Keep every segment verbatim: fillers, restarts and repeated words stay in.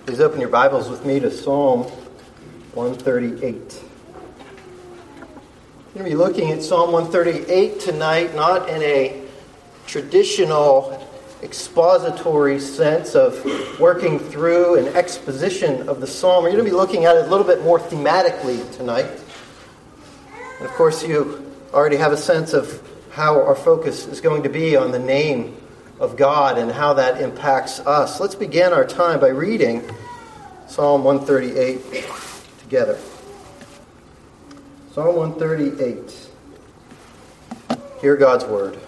Please open your Bibles with me to Psalm one thirty-eight. We're going to be looking at Psalm one thirty-eight tonight, not in a traditional expository sense of working through an exposition of the psalm. We're going to be looking at it a little bit more thematically tonight. And of course, you already have a sense of how our focus is going to be on the name of God and how that impacts us. Let's begin our time by reading Psalm one thirty-eight together. Psalm one thirty-eight. Hear God's word.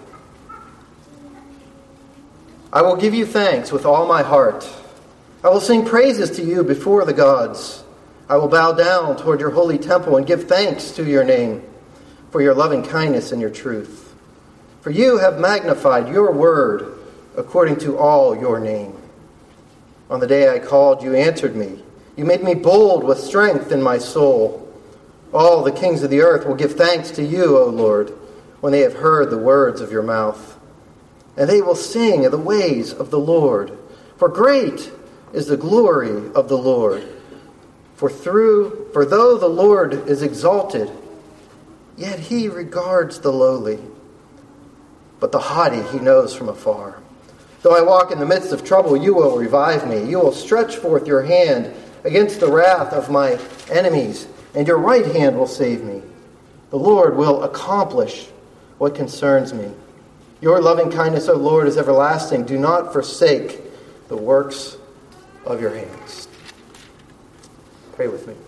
I will give you thanks with all my heart. I will sing praises to you before the gods. I will bow down toward your holy temple and give thanks to your name for your loving kindness and your truth. For you have magnified your word according to all your name. On the day I called, you answered me. You made me bold with strength in my soul. All the kings of the earth will give thanks to you, O Lord, when they have heard the words of your mouth. And they will sing of the ways of the Lord. For great is the glory of the Lord. For through, for though the Lord is exalted, yet he regards the lowly. But the haughty he knows from afar. Though I walk in the midst of trouble, you will revive me. You will stretch forth your hand against the wrath of my enemies, and your right hand will save me. The Lord will accomplish what concerns me. Your loving kindness, O Lord, is everlasting. Do not forsake the works of your hands. Pray with me.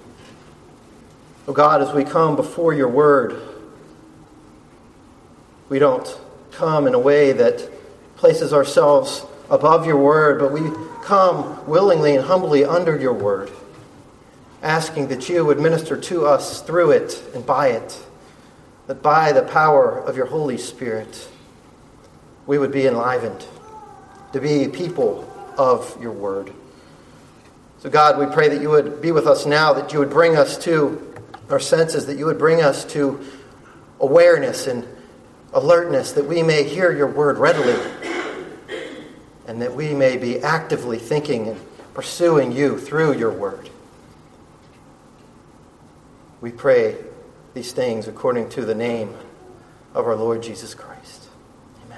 O God, as we come before your word, we don't come in a way that places ourselves above your word, but we come willingly and humbly under your word, asking that you would minister to us through it and by it, that by the power of your Holy Spirit, we would be enlivened to be people of your word. So God, we pray that you would be with us now, that you would bring us to our senses, that you would bring us to awareness and alertness, that we may hear your word readily, and that we may be actively thinking and pursuing you through your word. We pray these things according to the name of our Lord Jesus Christ. Amen.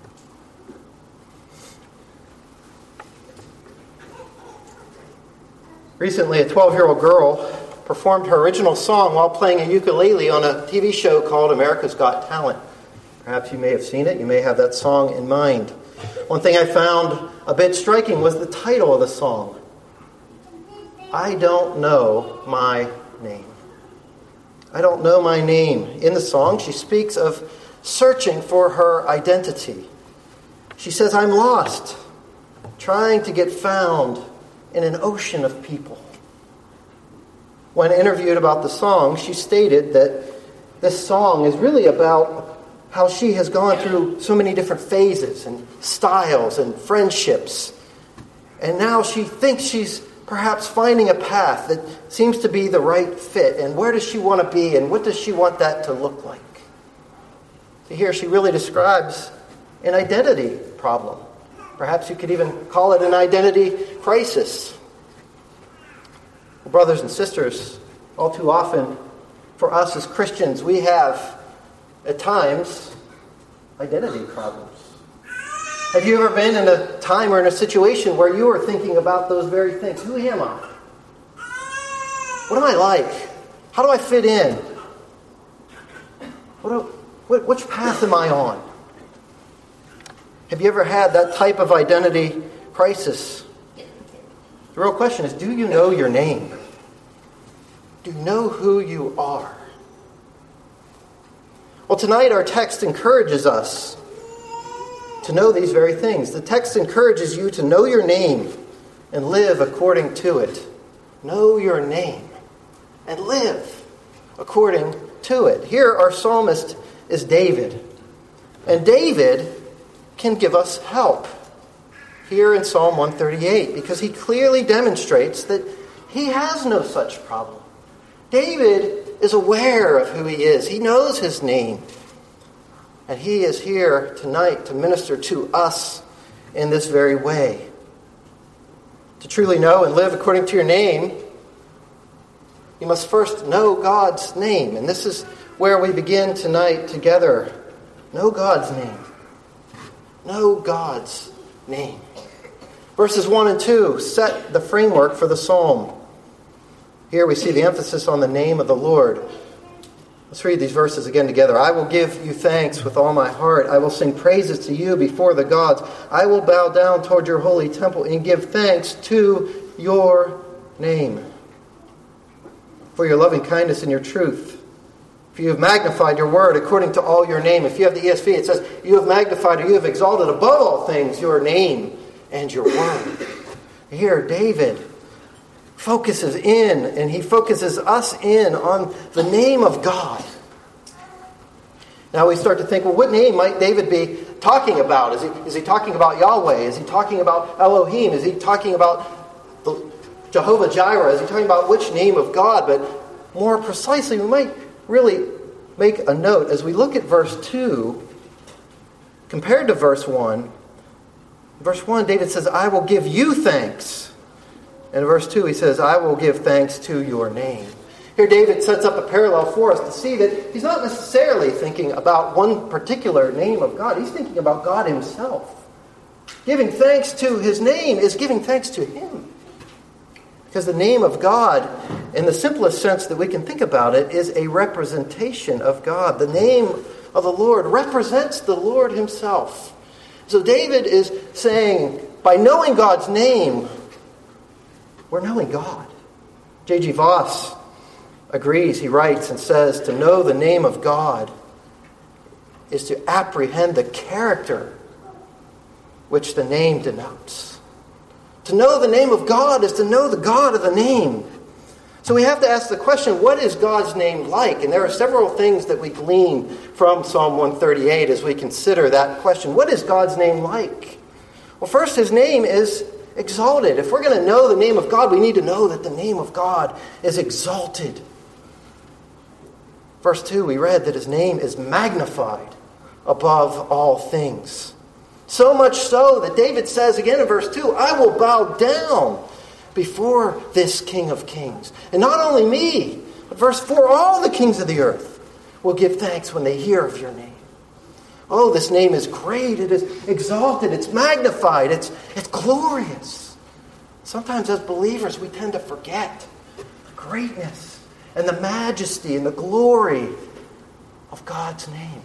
Recently, a twelve-year-old girl performed her original song while playing a ukulele on a T V show called America's Got Talent. Perhaps you may have seen it. You may have that song in mind. One thing I found a bit striking was the title of the song. I don't know my name. I don't know my name. In the song, she speaks of searching for her identity. She says, I'm lost, trying to get found in an ocean of people. When interviewed about the song, she stated that this song is really about how she has gone through so many different phases and styles and friendships. And now she thinks she's perhaps finding a path that seems to be the right fit. And where does she want to be? And what does she want that to look like? So here she really describes an identity problem. Perhaps you could even call it an identity crisis. Well, brothers and sisters, all too often for us as Christians, we have at times identity problems. Have you ever been in a time or in a situation where you are thinking about those very things? Who am I? What am I like? How do I fit in? What do, what, which path am I on? Have you ever had that type of identity crisis? The real question is, do you know your name? Do you know who you are? Well, tonight our text encourages us to know these very things. The text encourages you to know your name and live according to it. Know your name and live according to it. Here our psalmist is David. And David can give us help here in Psalm one thirty-eight because he clearly demonstrates that he has no such problem. David is aware of who he is. He knows his name. And he is here tonight to minister to us in this very way. To truly know and live according to your name, you must first know God's name. And this is where we begin tonight together. Know God's name. Know God's name. Verses one and two set the framework for the psalm. Here we see the emphasis on the name of the Lord. Let's read these verses again together. I will give you thanks with all my heart. I will sing praises to you before the gods. I will bow down toward your holy temple and give thanks to your name. For your loving kindness and your truth. For you have magnified your word according to all your name. If you have the E S V, it says, you have magnified or you have exalted above all things your name and your word. Here, David focuses in, and he focuses us in on the name of God. Now we start to think, well, what name might David be talking about? Is he, is he talking about Yahweh? Is he talking about Elohim? Is he talking about the Jehovah Jireh? Is he talking about which name of God? But more precisely, we might really make a note as we look at verse two, compared to verse one. Verse one, David says, I will give you thanks. And in verse two, he says, I will give thanks to your name. Here David sets up a parallel for us to see that he's not necessarily thinking about one particular name of God. He's thinking about God himself. Giving thanks to his name is giving thanks to him. Because the name of God, in the simplest sense that we can think about it, is a representation of God. The name of the Lord represents the Lord himself. So David is saying, by knowing God's name, we're knowing God. J G Voss agrees, he writes and says, to know the name of God is to apprehend the character which the name denotes. To know the name of God is to know the God of the name. So we have to ask the question, what is God's name like? And there are several things that we glean from Psalm one thirty-eight as we consider that question. What is God's name like? Well, first, his name is exalted. If we're going to know the name of God, we need to know that the name of God is exalted. Verse two, we read that his name is magnified above all things. So much so that David says again in verse two, I will bow down before this King of Kings. And not only me, but verse four, all the kings of the earth will give thanks when they hear of your name. Oh, this name is great. It is exalted. It's magnified. It's, it's glorious. Sometimes as believers, we tend to forget the greatness and the majesty and the glory of God's name.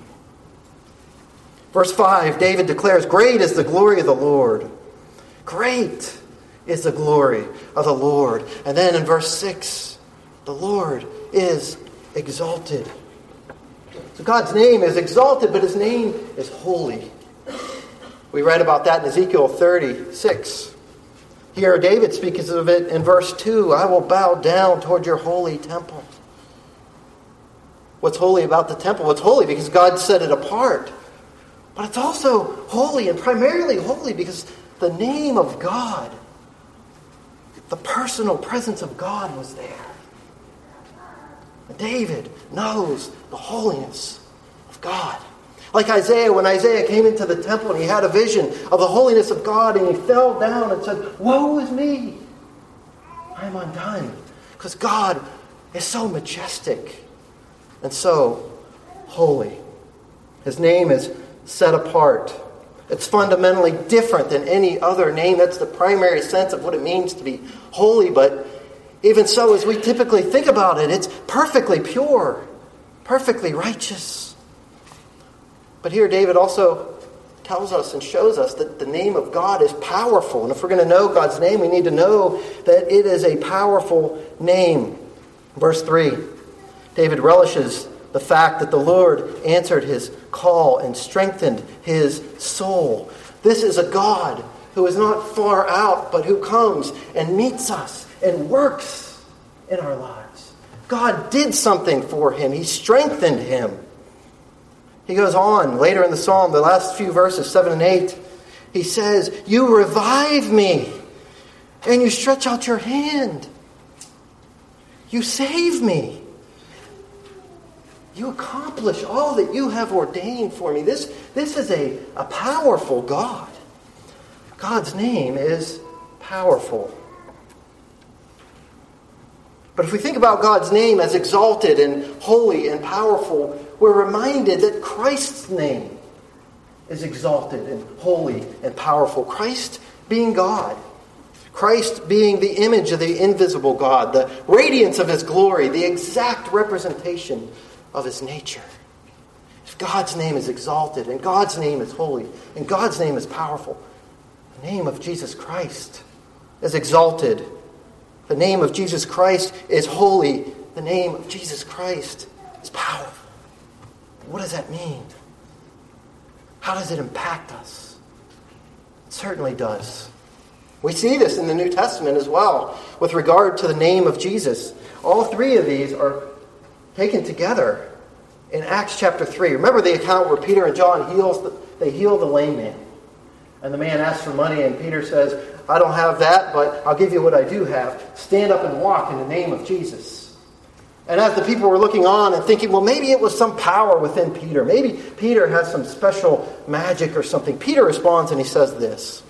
Verse five, David declares, great is the glory of the Lord. Great is the glory of the Lord. And then in verse six, the Lord is exalted. So God's name is exalted, but his name is holy. We read about that in Ezekiel thirty-six. Here David speaks of it in verse two. I will bow down toward your holy temple. What's holy about the temple? Well, it's holy because God set it apart. But it's also holy, and primarily holy because the name of God, the personal presence of God was there. David knows the holiness of God. Like Isaiah, when Isaiah came into the temple and he had a vision of the holiness of God and he fell down and said, woe is me, I am undone. Because God is so majestic and so holy. His name is set apart. It's fundamentally different than any other name. That's the primary sense of what it means to be holy, but even so, as we typically think about it, it's perfectly pure, perfectly righteous. But here David also tells us and shows us that the name of God is powerful. And if we're going to know God's name, we need to know that it is a powerful name. Verse three, David relishes the fact that the Lord answered his call and strengthened his soul. This is a God who is not far out, but who comes and meets us and works in our lives. God did something for him. He strengthened him. He goes on later in the psalm, the last few verses, seven and eight. He says, you revive me and you stretch out your hand. You save me. You accomplish all that you have ordained for me. This, this is a, a powerful God. God's name is powerful. But if we think about God's name as exalted and holy and powerful, we're reminded that Christ's name is exalted and holy and powerful. Christ being God. Christ being the image of the invisible God, the radiance of his glory, the exact representation of his nature. If God's name is exalted and God's name is holy and God's name is powerful, the name of Jesus Christ is exalted. The name of Jesus Christ is holy. The name of Jesus Christ is powerful. What does that mean? How does it impact us? It certainly does. We see this in the New Testament as well with regard to the name of Jesus. All three of these are taken together in Acts chapter three. Remember the account where Peter and John heals the, they heal the lame man. And the man asks for money and Peter says, I don't have that, but I'll give you what I do have. Stand up and walk in the name of Jesus. And as the people were looking on and thinking, well, maybe it was some power within Peter. Maybe Peter has some special magic or something. Peter responds and he says this.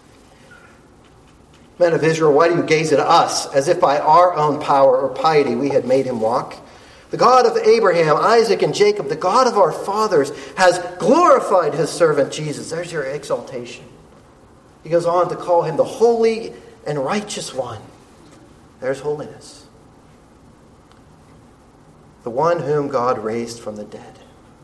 Men of Israel, why do you gaze at us as if by our own power or piety we had made him walk? The God of Abraham, Isaac, and Jacob, the God of our fathers, has glorified his servant Jesus. There's your exaltation. He goes on to call him the Holy and Righteous One. There's holiness. The one whom God raised from the dead.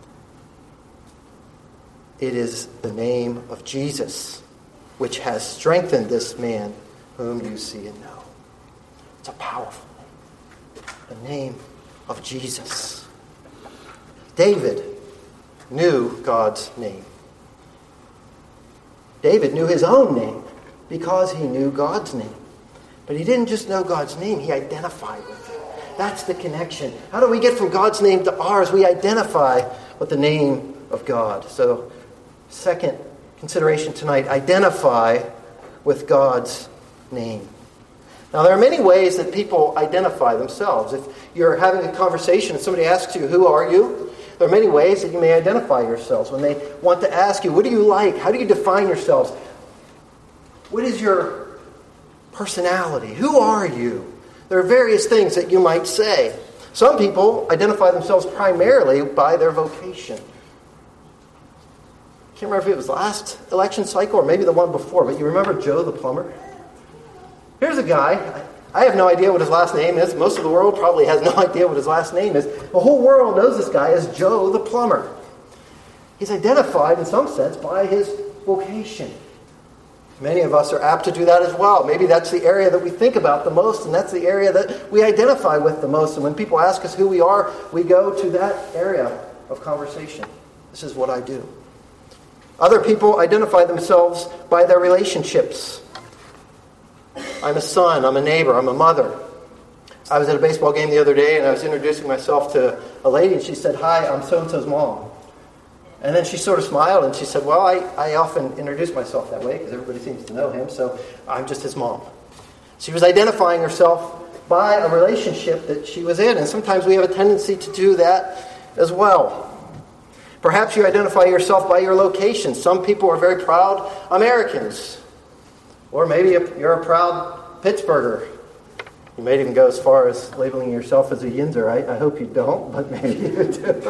It is the name of Jesus which has strengthened this man whom you see and know. It's a powerful name. The name of Jesus. David knew God's name. David knew his own name because he knew God's name. But he didn't just know God's name, he identified with it. That's the connection. How do we get from God's name to ours? We identify with the name of God. So, second consideration tonight, identify with God's name. Now, there are many ways that people identify themselves. If you're having a conversation and somebody asks you, who are you? There are many ways that you may identify yourselves. When they want to ask you, what do you like? How do you define yourselves? What is your personality? Who are you? There are various things that you might say. Some people identify themselves primarily by their vocation. I can't remember if it was last election cycle or maybe the one before, but you remember Joe the plumber? Here's a guy. I have no idea what his last name is. Most of the world probably has no idea what his last name is. The whole world knows this guy as Joe the plumber. He's identified in some sense by his vocation. Many of us are apt to do that as well. Maybe that's the area that we think about the most, and that's the area that we identify with the most. And when people ask us who we are, we go to that area of conversation. This is what I do. Other people identify themselves by their relationships. I'm a son, I'm a neighbor, I'm a mother. I was at a baseball game the other day and I was introducing myself to a lady and she said, hi, I'm so-and-so's mom. And then she sort of smiled and she said, well, I, I often introduce myself that way because everybody seems to know him, so I'm just his mom. She was identifying herself by a relationship that she was in, and sometimes we have a tendency to do that as well. Perhaps you identify yourself by your location. Some people are very proud Americans. Or maybe you're a proud Pittsburgher. You may even go as far as labeling yourself as a Yinzer. I, I hope you don't, but maybe you do.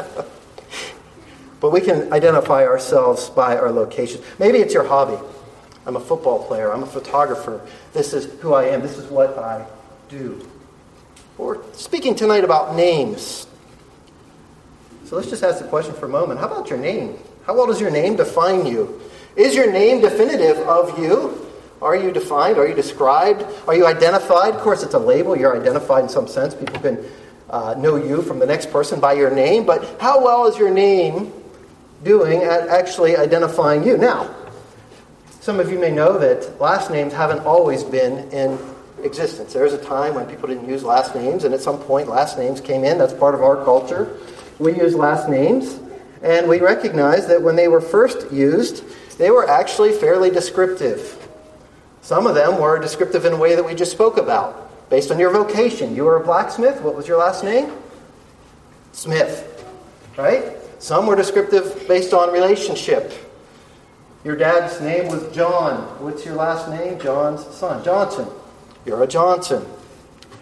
But we can identify ourselves by our location. Maybe it's your hobby. I'm a football player. I'm a photographer. This is who I am. This is what I do. We're speaking tonight about names. So let's just ask the question for a moment. How about your name? How well does your name define you? Is your name definitive of you? Are you defined? Are you described? Are you identified? Of course, it's a label. You're identified in some sense. People can uh, know you from the next person by your name. But how well is your name doing at actually identifying you? Now, some of you may know that last names haven't always been in existence. There was a time when people didn't use last names, and at some point last names came in. That's part of our culture. We use last names, and we recognize that when they were first used, they were actually fairly descriptive. Some of them were descriptive in a way that we just spoke about, based on your vocation. You were a blacksmith. What was your last name? Smith. Right? Some were descriptive based on relationship. Your dad's name was John. What's your last name? John's son. Johnson. You're a Johnson.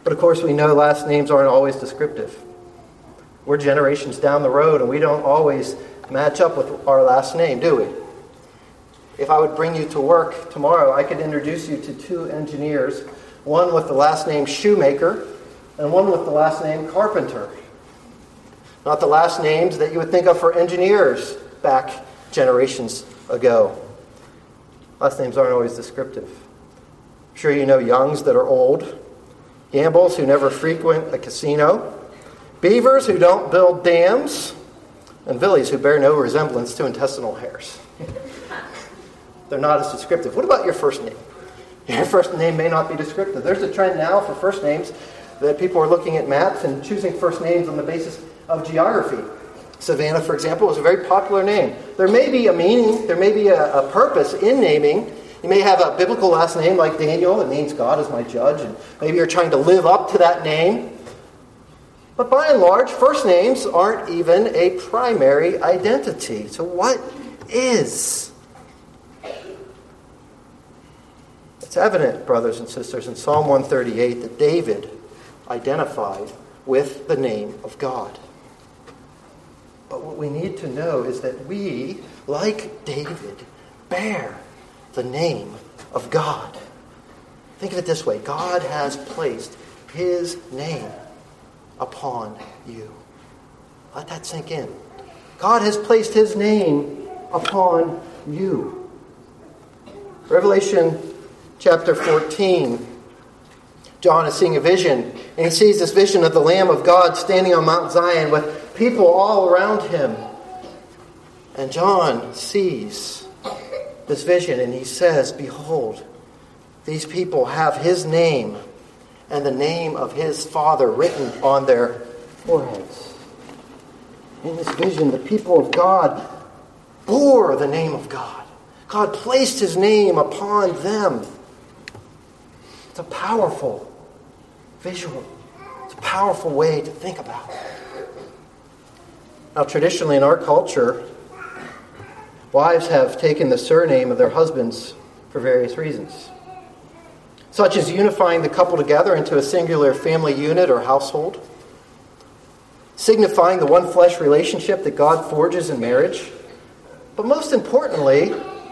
But of course, we know last names aren't always descriptive. We're generations down the road, and we don't always match up with our last name, do we? If I would bring you to work tomorrow, I could introduce you to two engineers, one with the last name Shoemaker and one with the last name Carpenter. Not the last names that you would think of for engineers back generations ago. Last names aren't always descriptive. I'm sure you know Youngs that are old, Gambles who never frequent a casino, Beavers who don't build dams, and Villies who bear no resemblance to intestinal hairs. They're not as descriptive. What about your first name? Your first name may not be descriptive. There's a trend now for first names that people are looking at maps and choosing first names on the basis of geography. Savannah, for example, is a very popular name. There may be a meaning, there may be a, a purpose in naming. You may have a biblical last name like Daniel. It means God is my judge, and maybe you're trying to live up to that name. But by and large, first names aren't even a primary identity. So what is? It's evident, brothers and sisters, in Psalm one thirty-eight that David identified with the name of God. But what we need to know is that we, like David, bear the name of God. Think of it this way. God has placed his name upon you. Let that sink in. God has placed his name upon you. Revelation chapter fourteen. John is seeing a vision, and he sees this vision of the Lamb of God standing on Mount Zion with people all around him. And John sees this vision, and he says, "Behold, these people have his name and the name of his Father written on their foreheads." In this vision, the people of God bore the name of God. God placed his name upon them. It's a powerful visual. It's a powerful way to think about it. Now, traditionally in our culture, wives have taken the surname of their husbands for various reasons, such as unifying the couple together into a singular family unit or household, signifying the one flesh relationship that God forges in marriage. But most importantly,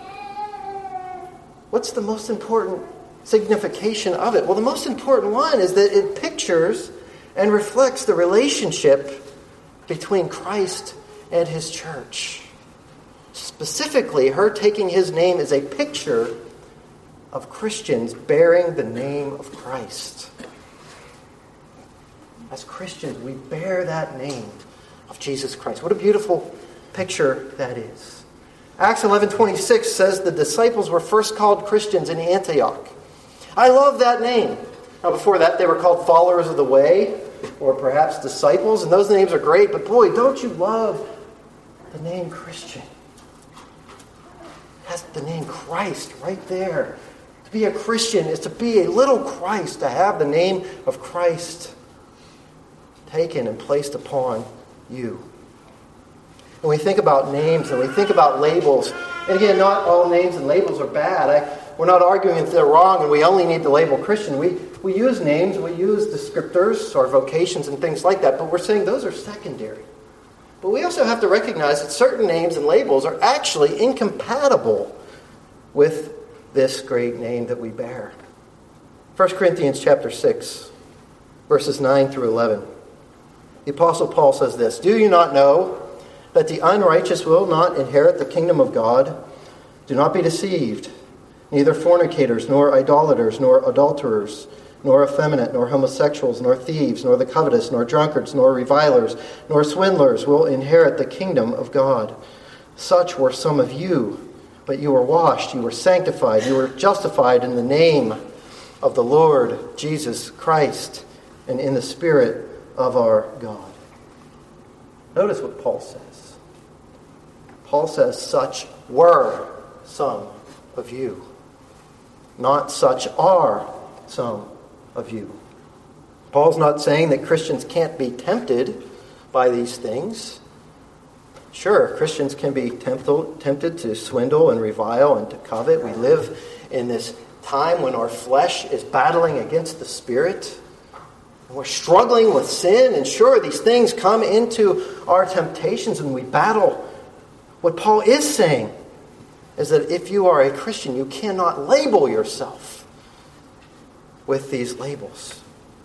what's the most important signification of it? Well, the most important one is that it pictures and reflects the relationship between Christ and his church. Specifically, her taking his name is a picture of Christians bearing the name of Christ. As Christians, we bear that name of Jesus Christ. What a beautiful picture that is. Acts eleven twenty-six says the disciples were first called Christians in Antioch. I love that name. Now, before that, they were called followers of the way, or perhaps disciples, and those names are great, but boy, don't you love the name Christian? It has the name Christ right there. To be a Christian is to be a little Christ, to have the name of Christ taken and placed upon you. When we think about names and we think about labels, and again, not all names and labels are bad. I, we're not arguing if they're wrong and we only need to label Christian. We, we use names, we use descriptors or vocations and things like that, but we're saying those are secondary. But we also have to recognize that certain names and labels are actually incompatible with this great name that we bear. First Corinthians chapter six, verses nine through eleven. The Apostle Paul says this, "Do you not know that the unrighteous will not inherit the kingdom of God? Do not be deceived. Neither fornicators, nor idolaters, nor adulterers, nor effeminate, nor homosexuals, nor thieves, nor the covetous, nor drunkards, nor revilers, nor swindlers will inherit the kingdom of God. Such were some of you, but you were washed, you were sanctified, you were justified in the name of the Lord Jesus Christ and in the Spirit of our God." Notice what Paul says. Paul says, such were some of you. Not such are some of you. Paul's not saying that Christians can't be tempted by these things. Sure, Christians can be tempted, tempted to swindle and revile and to covet. We live in this time when our flesh is battling against the Spirit. We're struggling with sin, and sure, these things come into our temptations and we battle. What Paul is saying is that if you are a Christian, you cannot label yourself with these labels.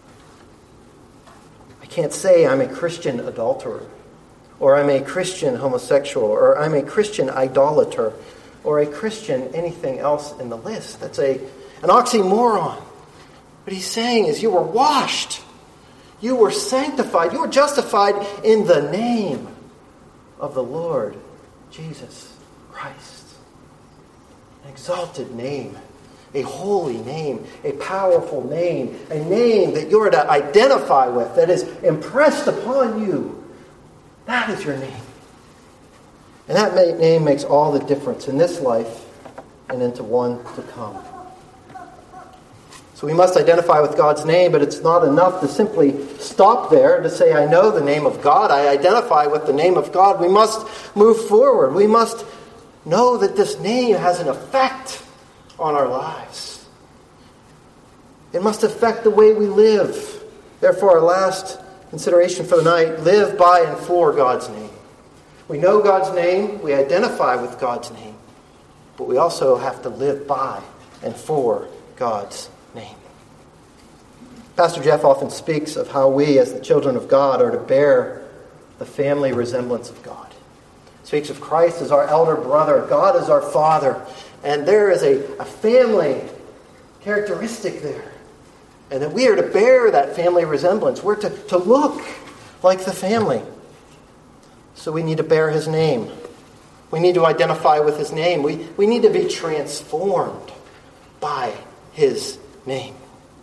I can't say I'm a Christian adulterer, or I'm a Christian homosexual, or I'm a Christian idolater, or a Christian anything else in the list. That's a an oxymoron. What he's saying is you were washed. You were sanctified. You were justified in the name of the Lord Jesus Christ. An exalted name. A holy name. A powerful name. A name that you're to identify with. That is impressed upon you. That is your name. And that name makes all the difference in this life and into one to come. So we must identify with God's name, but it's not enough to simply stop there, to say, I know the name of God, I identify with the name of God. We must move forward. We must know that this name has an effect on our lives. It must affect the way we live. Therefore, our last consideration for the night, live by and for God's name. We know God's name, we identify with God's name, but we also have to live by and for God's name. Pastor Jeff often speaks of how we, as the children of God, are to bear the family resemblance of God. He speaks of Christ as our elder brother, God as our father, and there is a, a family characteristic there. And that we are to bear that family resemblance. We're to, to look like the family. So we need to bear his name. We need to identify with his name. We, we need to be transformed by his name.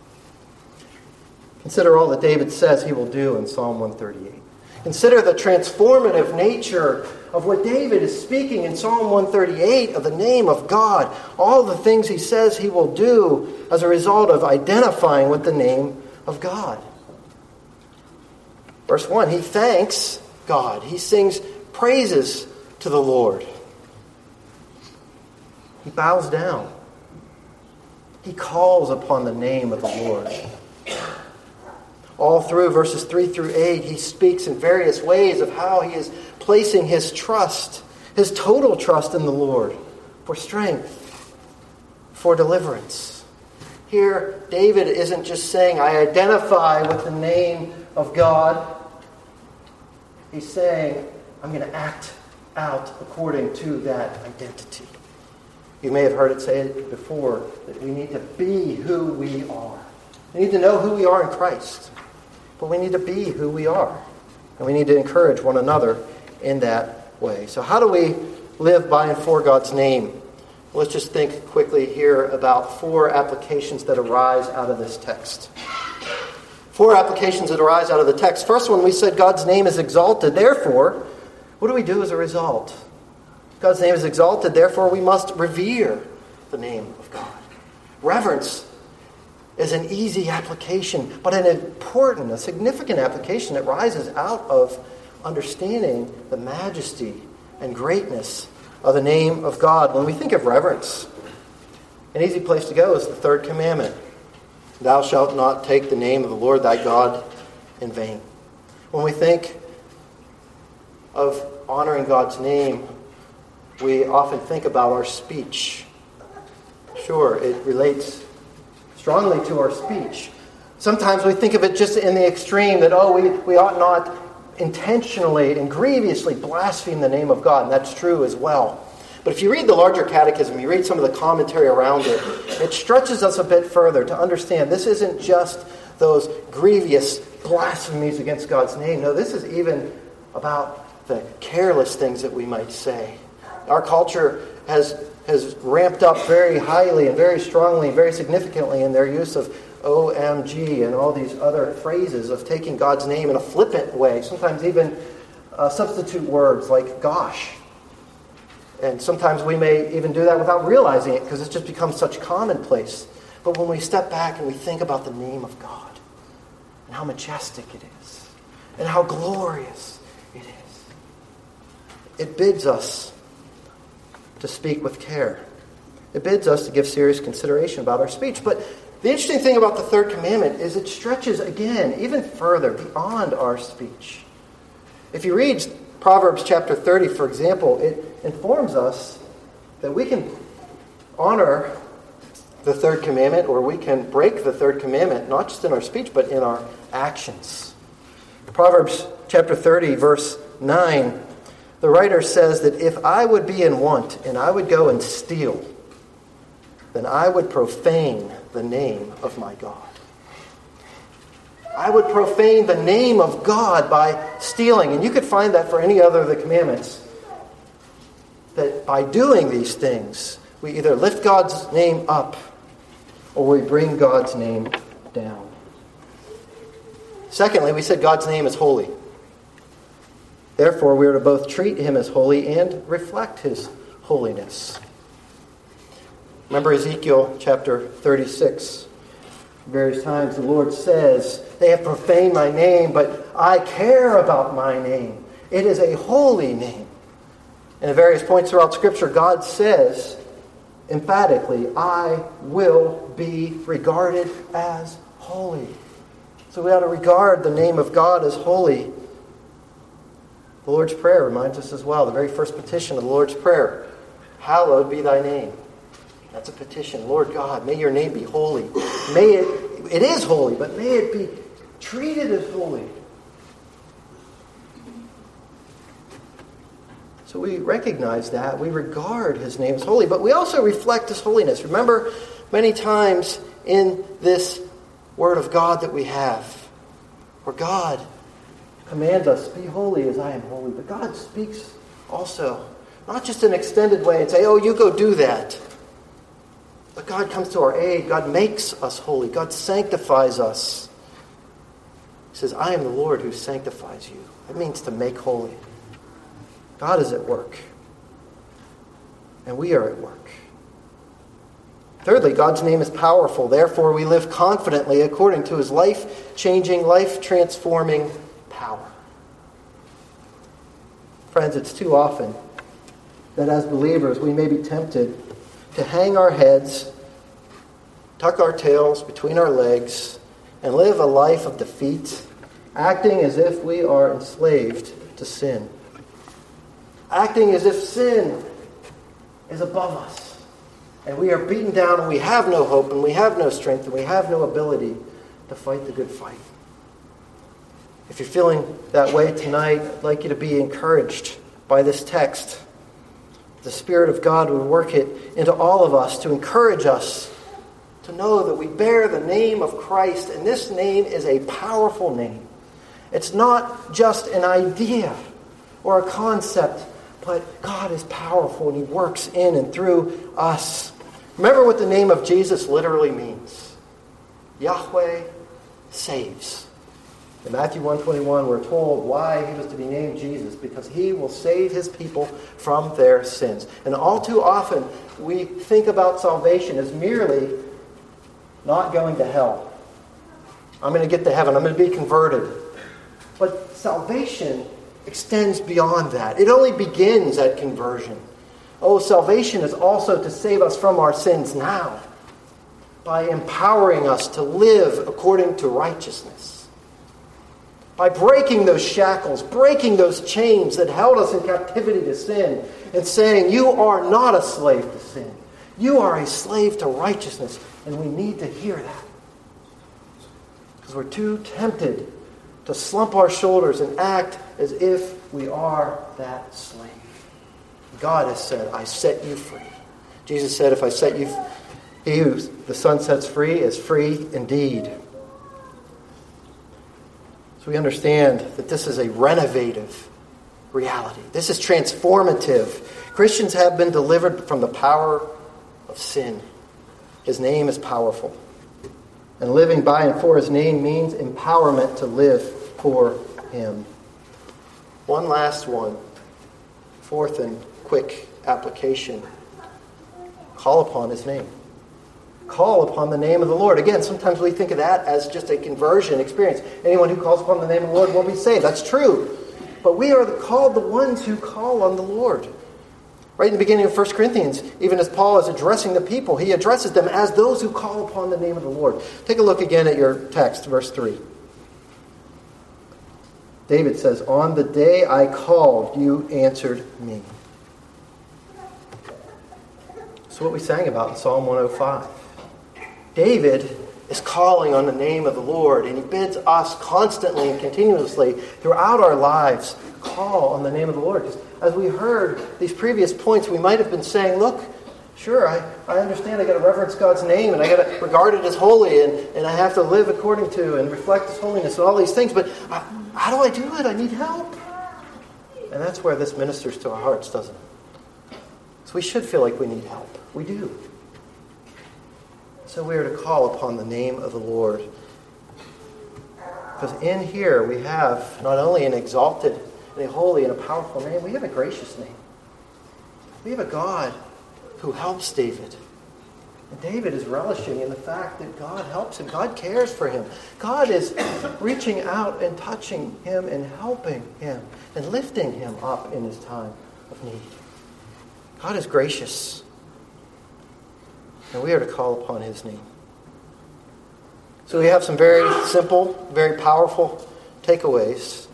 Consider all that David says he will do in Psalm one thirty-eight. Consider the transformative nature of what David is speaking in Psalm one thirty-eight of the name of God. All the things he says he will do as a result of identifying with the name of God. Verse one, he thanks God. He sings praises to the Lord. He bows down. He calls upon the name of the Lord. All through verses three through eight, he speaks in various ways of how he is placing his trust, his total trust in the Lord for strength, for deliverance. Here, David isn't just saying, I identify with the name of God. He's saying, I'm going to act out according to that identity. You may have heard it say it before, that we need to be who we are. We need to know who we are in Christ. But we need to be who we are. And we need to encourage one another in that way. So how do we live by and for God's name? Let's just think quickly here about four applications that arise out of this text. Four applications that arise out of the text. First one, we said God's name is exalted. Therefore, what do we do as a result? God's name is exalted. Therefore, we must revere the name of God. Reverence is an easy application, but an important, a significant application that rises out of understanding the majesty and greatness of the name of God. When we think of reverence, an easy place to go is the third commandment. Thou shalt not take the name of the Lord thy God in vain. When we think of honoring God's name, we often think about our speech. Sure, it relates strongly to our speech. Sometimes we think of it just in the extreme that, oh, we, we ought not intentionally and grievously blaspheme the name of God, and that's true as well. But if you read the larger catechism, you read some of the commentary around it, it stretches us a bit further to understand this isn't just those grievous blasphemies against God's name. No, this is even about the careless things that we might say. Our culture has has ramped up very highly and very strongly and very significantly in their use of O M G and all these other phrases of taking God's name in a flippant way. Sometimes even uh, substitute words like gosh. And sometimes we may even do that without realizing it because it's just become such commonplace. But when we step back and we think about the name of God and how majestic it is and how glorious it is, it bids us to speak with care. It bids us to give serious consideration about our speech. But The interesting thing about the third commandment is it stretches again even further beyond our speech. If you read Proverbs chapter thirty, for example, it informs us that we can honor the third commandment, or we can break the third commandment, not just in our speech, but in our actions. Proverbs chapter thirty, verse nine, the writer says that if I would be in want and I would go and steal, then I would profane the name of my God. I would profane the name of God by stealing. And you could find that for any other of the commandments. That by doing these things, we either lift God's name up or we bring God's name down. Secondly, we said God's name is holy. Therefore, we are to both treat him as holy and reflect his holiness. Remember Ezekiel chapter thirty-six. Various times the Lord says, they have profaned my name, but I care about my name. It is a holy name. And at various points throughout Scripture, God says emphatically, I will be regarded as holy. So we ought to regard the name of God as holy. The Lord's Prayer reminds us as well, the very first petition of the Lord's Prayer, hallowed be thy name. That's a petition. Lord God, may your name be holy. May it, it is holy, but may it be treated as holy. So we recognize that. We regard his name as holy, but we also reflect his holiness. Remember, many times in this word of God that we have, where God commands us, be holy as I am holy. But God speaks also, not just in an extended way and say, oh, you go do that. But God comes to our aid. God makes us holy. God sanctifies us. He says, I am the Lord who sanctifies you. That means to make holy. God is at work. And we are at work. Thirdly, God's name is powerful. Therefore, we live confidently according to his life-changing, life-transforming power. Friends, it's too often that as believers we may be tempted to hang our heads, tuck our tails between our legs, and live a life of defeat, acting as if we are enslaved to sin. Acting as if sin is above us, and we are beaten down, and we have no hope, and we have no strength, and we have no ability to fight the good fight. If you're feeling that way tonight, I'd like you to be encouraged by this text. The Spirit of God would work it into all of us to encourage us to know that we bear the name of Christ, and this name is a powerful name. It's not just an idea or a concept, but God is powerful and he works in and through us. Remember what the name of Jesus literally means. Yahweh saves. In Matthew one twenty-one, we're told why he was to be named Jesus, because he will save his people from their sins. And all too often, we think about salvation as merely not going to hell. I'm going to get to heaven. I'm going to be converted. But salvation extends beyond that. It only begins at conversion. Oh, salvation is also to save us from our sins now by empowering us to live according to righteousness. By breaking those shackles, breaking those chains that held us in captivity to sin, and saying, you are not a slave to sin. You are a slave to righteousness, and we need to hear that. Because we're too tempted to slump our shoulders and act as if we are that slave. God has said, I set you free. Jesus said, if I set you, he who the Son sets free is free indeed. We understand that this is a renovative reality. This is transformative. Christians have been delivered from the power of sin. His name is powerful. And living by and for his name means empowerment to live for him. One last one. Fourth and quick application. Call upon his name. Call upon the name of the Lord. Again, sometimes we think of that as just a conversion experience. Anyone who calls upon the name of the Lord will be saved. That's true. But we are called the ones who call on the Lord. Right in the beginning of First Corinthians, even as Paul is addressing the people, he addresses them as those who call upon the name of the Lord. Take a look again at your text, verse three. David says, "On the day I called, you answered me." That's what we sang about in Psalm one oh five. David is calling on the name of the Lord, and he bids us constantly and continuously throughout our lives call on the name of the Lord. Because as we heard these previous points, we might have been saying, look, sure, I, I understand I got to reverence God's name, and I got to regard it as holy, and, and I have to live according to and reflect His holiness and all these things, but I, how do I do it? I need help. And that's where this ministers to our hearts, doesn't it? So we should feel like we need help. We do. So we are to call upon the name of the Lord. Because in here we have not only an exalted and a holy and a powerful name, we have a gracious name. We have a God who helps David. And David is relishing in the fact that God helps him. God cares for him. God is reaching out and touching him and helping him and lifting him up in his time of need. God is gracious. And we are to call upon His name. So we have some very simple, very powerful takeaways.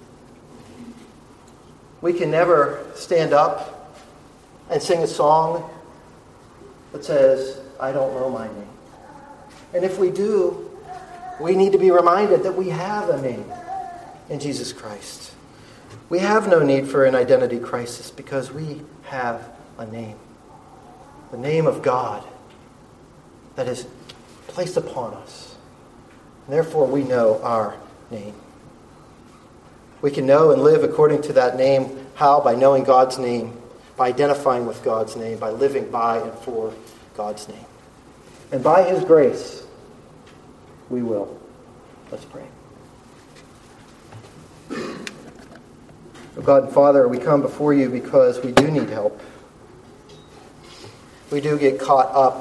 We can never stand up and sing a song that says, "I don't know my name." And if we do, we need to be reminded that we have a name in Jesus Christ. We have no need for an identity crisis because we have a name. The name of God that is placed upon us. And therefore, we know our name. We can know and live according to that name. How? By knowing God's name, by identifying with God's name, by living by and for God's name. And by His grace, we will. Let's pray. Oh God and Father, we come before You because we do need help. We do get caught up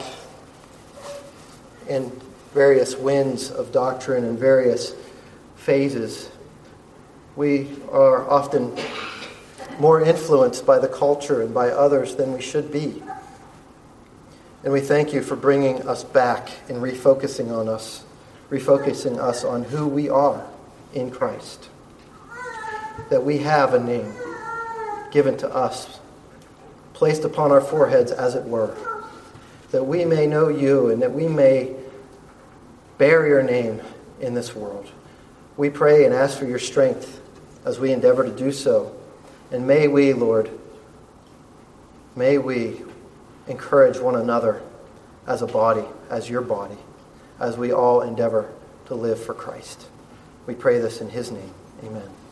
in various winds of doctrine and various phases. We are often more influenced by the culture and by others than we should be. And we thank You for bringing us back and refocusing on us, refocusing us on who we are in Christ. That we have a name given to us, placed upon our foreheads as it were, that we may know You and that we may bear Your name in this world. We pray and ask for Your strength as we endeavor to do so. And may we, Lord, may we encourage one another as a body, as Your body, as we all endeavor to live for Christ. We pray this in His name. Amen.